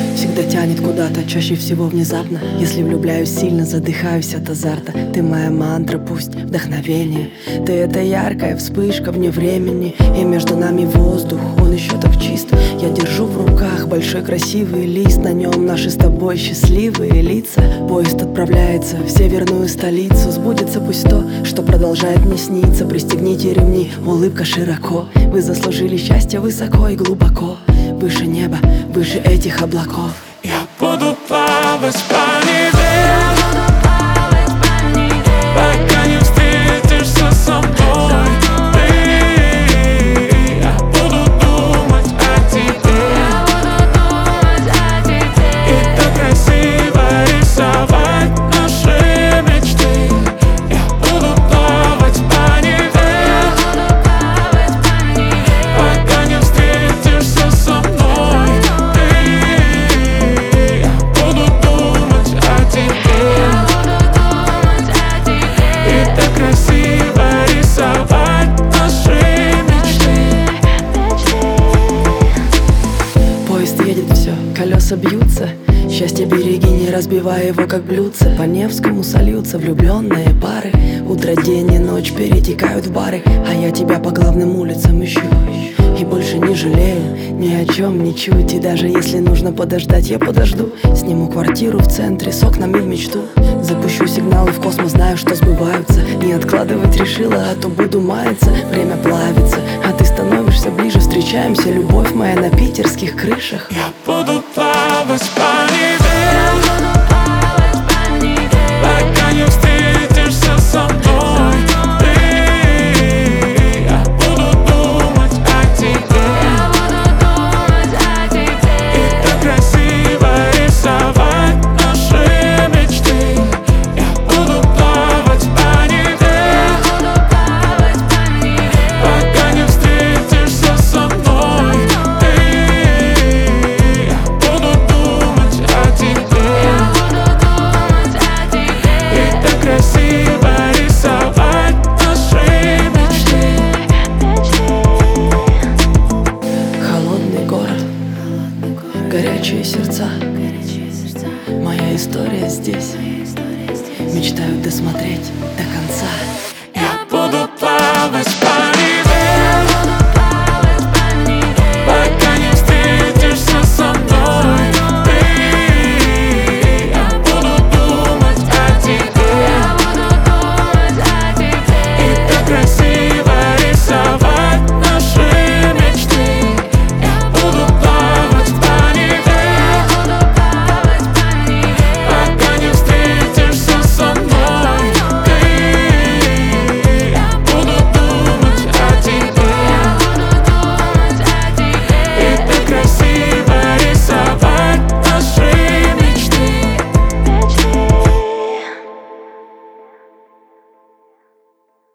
Всегда тянет куда-то, чаще всего внезапно. Если влюбляюсь сильно, задыхаюсь от азарта. Ты моя мантра, пусть вдохновение. Ты — это яркая вспышка вне времени. И между нами воздух, он еще так чист. Я держу в руках большой красивый лист. На нем наши с тобой счастливые лица. Поезд отправляется в северную столицу. Сбудется пусть то, что продолжает мне сниться. Пристегните ремни, улыбка широко. Вы заслужили счастье высоко и глубоко. Выше неба, выше этих облаков. Я буду плавать по Неве, пока не встретишься со мной. Я буду думать о тебе, и так красиво рисовать наши мечты. Я буду плавать по Неве, пока не встретишься со мной. Едет все, колеса бьются. Счастье береги, не разбивай его, как блюдце. По Невскому сольются влюбленные пары. Утро, день и ночь перетекают в бары. А я тебя по главным улицам ищу. И больше не жалею ни о чем, ни чуть. И даже если нужно подождать, я подожду. Сниму квартиру в центре с окнами в мечту. Запущу сигналы в космос, знаю, что сбываются. Не откладывать решила, а то буду маяться. Время плавится, а ты становишься ближе. Встречаемся, любовь моя, на питерских крышах. Я буду плавать по Неве, пока не встретишься со мной. Я буду думать о тебе, и так красиво рисовать наши мечты. Я буду плавать по Неве, пока не встретишься со мной. Я буду думать о тебе, и так красиво рисовать наши мечты. Холодный город, горячие сердца. Моя история здесь. Мечтаю досмотреть до конца. Я буду плавать по